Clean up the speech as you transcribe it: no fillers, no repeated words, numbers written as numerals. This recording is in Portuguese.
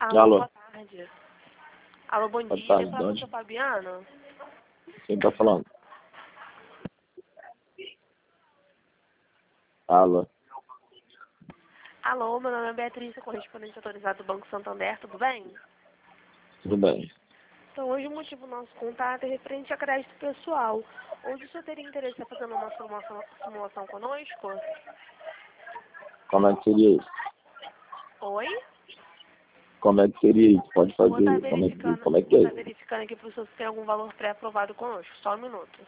Alô, Alô, boa tarde. Alô, bom boa dia. tarde, Eu de falo com o onde? seu Fabiano. Quem tá falando? Alô, Alô, meu nome é Beatriz, sou correspondente autorizado do Banco Santander, tudo bem? tudo bem? Então, hoje o motivo do nosso contato é referente a crédito pessoal. Onde o senhor teria interesse em fazer uma simulação conosco? Como é que seria isso? Oi? Como é que seria isso? Pode Vou estar fazer? verificando, Como é que vou é estar isso? verificando aqui para o senhor se tem algum valor pré-aprovado conosco. Só um minuto.